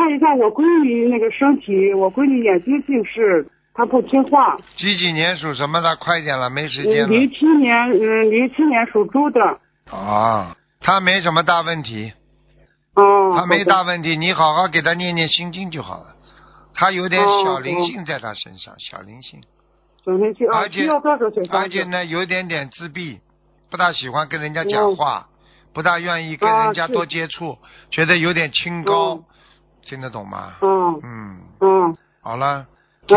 看一下我闺女那个身体，我闺女眼睛近视，她不听话。 几年属什么的？快点了，没时间了。 07年属猪的。 啊，他没什么大问题。 哦。 他没大问题，你好好给他念念心经就好了。他有点小灵性在他身上，小灵性。 小灵性啊， 而且需要多少小房子？ 而且呢，有点点自闭，不大喜欢跟人家讲话，不大愿意跟人家多接触，觉得有点清高，听得懂吗？好了，